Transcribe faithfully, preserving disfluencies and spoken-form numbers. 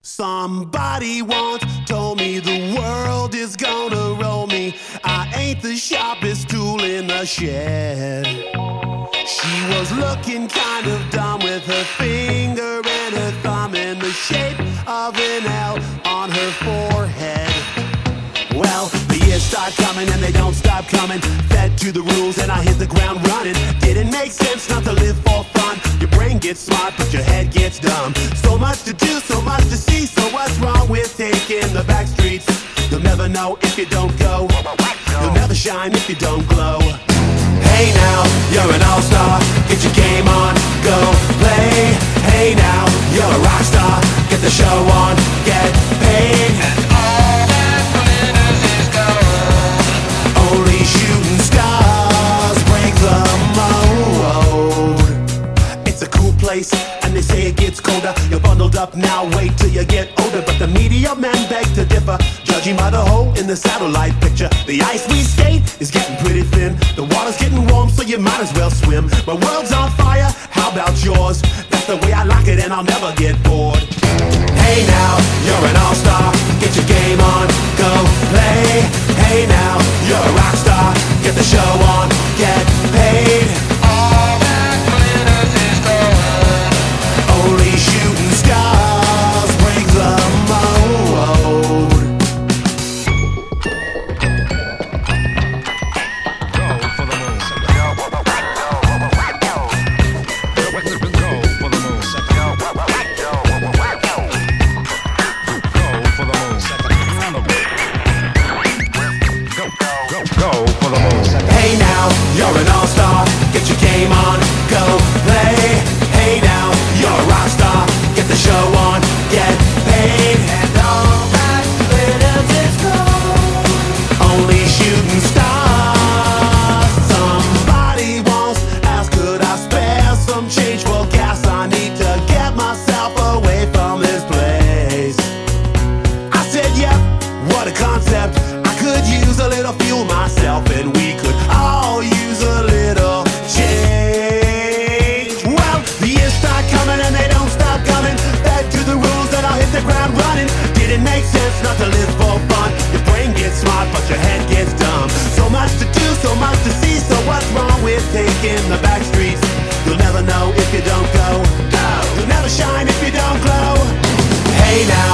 Somebody once told me the world is gonna roll me. I ain't the sharpest tool in the shed. She was looking kind of dumb with her finger and her thumb in the shape of an L on her forehead. Well, the years start coming and they don't stop coming. Fed to the rules and I hit the ground running. Didn't make sense not to live for fun. Your brain gets smart but your head gets dumb. So much to do, so much to see. So what's wrong with taking the back streets? You'll never know if you don't go. You'll never shine if you don't glow. Hey now, you're an all-star. Get your game on, go play. Hey now, you're a rock star. Get the show on, get paid. And all that glitters is gold. Only shooting stars break the mold. It's a cool place, and they say it gets colder. You're bundled up now, wait till you get older. But the media men beg to differ, judging by the hole in the satellite picture. The ice we skate is getting pretty thin. The water's getting warm, so you might as well swim. My world's on fire, how about yours? That's the way I like it, and I'll never get bored. Hey now, you're an all-star. Get your game on, go play. Hey now, you're a rock star. Get the show on, get paid. All that glitters is gold. Only shooting stars break the mold. Go for the moon. Go for the moon. Go for the moon. Hey now, you're an all-star. Get your game on, go play. Hey now, you're a rock star. Get the show on, get paid. And all that glitters is gold. Only shooting stars. Somebody once asked, could I spare some change for gas? I need to get myself away from this place. I said, yep, what a concept. I could use a little fuel myself, and we could all use a little change. Well, the years start coming and they don't stop coming. Fed to the rules and I'll hit the ground running. Didn't make sense not to live for fun. Your brain gets smart but your head gets dumb. So much to do, so much to see. So what's wrong with taking the back streets? You'll never know if you don't go. You'll never shine if you don't glow. Hey now,